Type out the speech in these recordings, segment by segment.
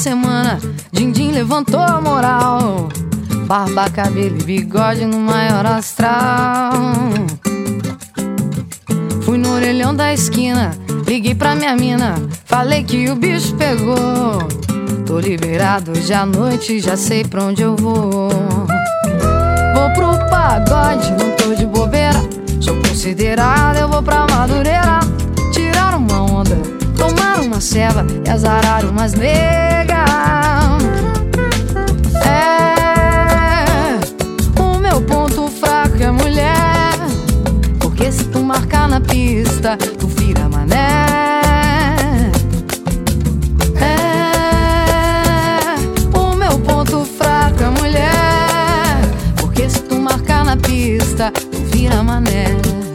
semana, din-din levantou a moral. Barba, cabelo e bigode no maior astral. Fui no orelhão da esquina, liguei pra minha mina, falei que o bicho pegou. Tô liberado hoje à noite, já sei pra onde eu vou. Vou pro pagode, não tô de bobeira, sou considerado, eu vou pra Madureira. Tirar uma onda, tomar uma ceva e azarar umas negas. O meu ponto fraco é mulher, porque se tu marcar na pista, tu vira mané. O meu ponto fraco é mulher, porque se tu marcar na pista, tu vira mané.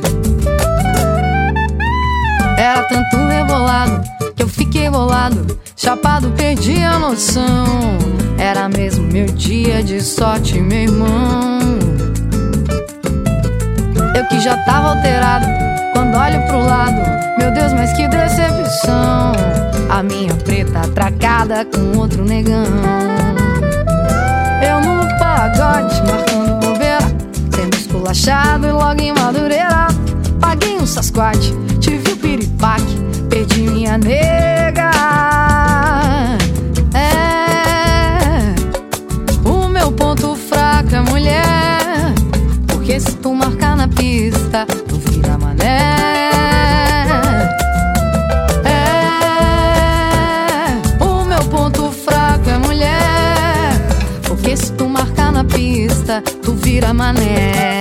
Era tanto rebolado que eu fiquei bolado, chapado, perdi a noção. Era mesmo meu dia de sorte, meu irmão. Eu que já tava alterado, quando olho pro lado, meu Deus, mas que decepção. A minha preta atracada com outro negão. Eu no pagode, marcando bobeira, sendo esculachado e logo em Madureira. Paguei um Sasquatch, tive o piripaque, perdi minha nega. O meu ponto fraco é mulher, porque se tu marcar na pista, tu vira mané. O meu ponto fraco é mulher, porque se tu marcar na pista, tu vira mané.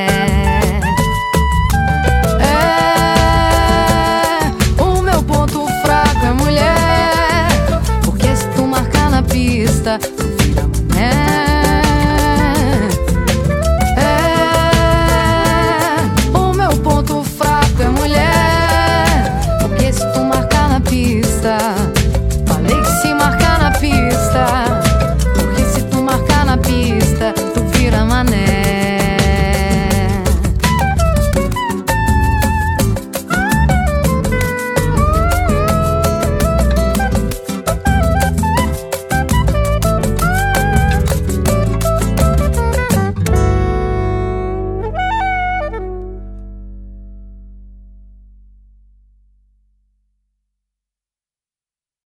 O meu ponto fraco é mulher, porque se tu marcar na pista,